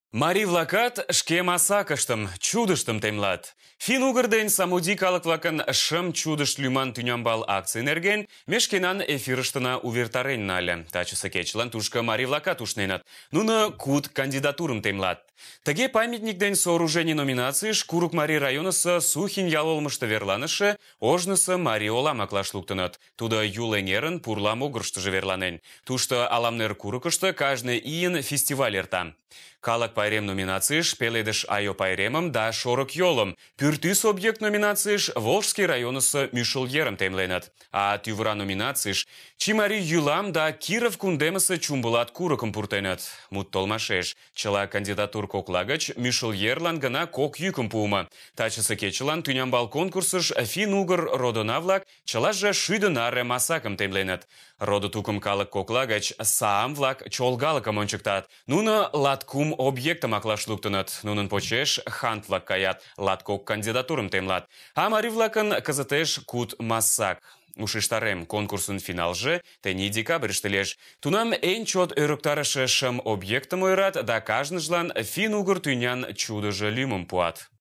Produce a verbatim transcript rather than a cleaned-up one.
Марий-влакат шке масакыштым, чудыштым темлат. Фин-угыр ден самуди калык-влакын шым чудышт лӱман тӱнямбал акций нерген ме шкенан эфирыштына увертарен нале. Тачысе кечылан тушко марий-влакат ушненыт. Нуно куд кандидатурым темлат. Тыге памятник ден сооружений номинацийыш Курык Марий районысо Сухин ял олмышто верланыше ожнысо Марий олам аклаш луктыныт. Тудо Юл эҥерын пурла могырыштыжо верланен. Тушто Аламнер курыкышто кажне ийын фестиваль эрта. Калык пайрем номинацийыш Пеледыш айо пайремым да Шорык йолым, пӱртӱс объект номинацийыш Волжский районысо Мӱшыл ерым темленыт. А тӱвыра номинацийыш Чимарий йӱлам да Киров кундемысе Чумбулат курыкым пуртеныт. Мут толмашеш, чыла кандидатур кокла гыч Мӱшыл ерлан гына кок йӱкым пуымо. Тачысе кечылан тӱнямбал конкурсыш фин-угыр родына-влак чылаже шӱдӧ наре масакым темленыт. Родо-тукым калык кокла гыч саам-влак чолгалыкым ончыктат. Нуно латкум объектым аклаш луктыныт. Нунын почеш хант-влак каят, латкок кандидатурым темлат. А марий-влакын кызытеш куд масак. Ушештарем, конкурсын финалже тений декабрьыште лиеш. Тунам эн чот ӧрыктарыше шым объектым ойырат да кажныжлан фин-угыр тӱнян чудыжо лӱмым пуат.